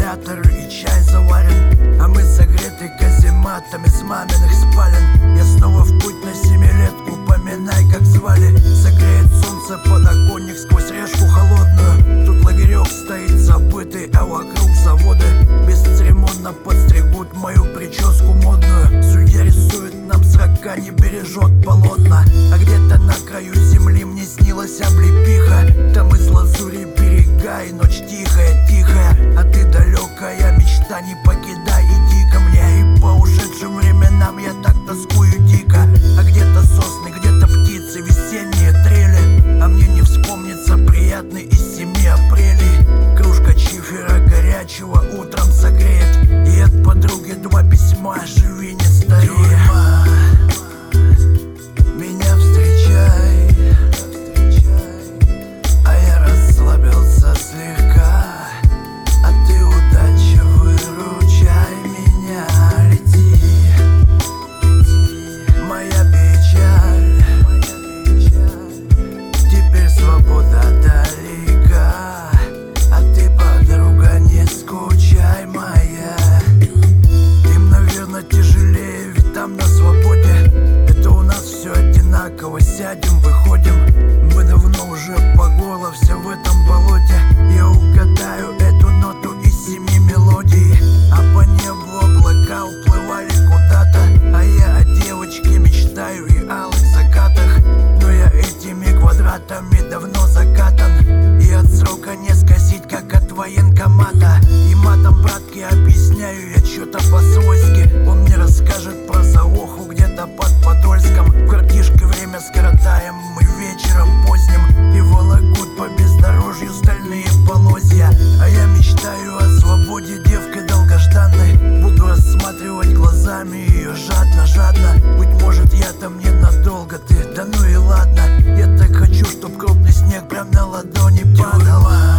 аккумулятор и чай заварен, а мы согреты казематами с маминых спален. Я снова в путь на семилетку, поминай, как звали. Согреет солнце подоконник сквозь решку холодную. Тут лагерек стоит забытый, а вокруг заводы бесцеремонно подстригут мою прическу модную. Судья рисует нам срока, не бережет полотна. А где-то на краю земли мне снилась облепиха. Там из лазури берега и ночь тихая, тихая. А ты далекая мечта, не покидай, иди ко мне. И по ушедшим временам я так тоскую дико. А где-то сосны, где-то птицы, весенние трели. А мне не вспомнится приятный из 7 апрелей. Кружка чифера горячего утром согреет. И от подруги 2 письма: живи, не старей. Меня встречай, а я расслабился слегка. А ты, удача, выручай меня. Лети, моя печаль, теперь свобода далека. А ты, подруга, не скучай, моя. Им, наверное, тяжелее, ведь там на свободе. Это у нас все одинаково, сядем, выходим. Мы давно уже по горло все в этом болоте. Я угадаю эту ноту из 7 мелодий. А по небу облака уплывали куда-то. А я о девочке мечтаю и алых закатах. Но я этими квадратами давно закатан. И от срока не скосить, как от военкомата. И матом братке объясняю я что-то по-свойски. Он мне расскажет про заоху где-то под Подольском. В картишке время скоротаем мы вечером поздним. И волокут по бездорожью стальные полозья. А я мечтаю о свободе девкой долгожданной. Буду рассматривать глазами ее жадно, жадно. Быть может, я там ненадолго, ты, да ну и ладно. Я так хочу, чтоб крупный снег прям на ладони падал.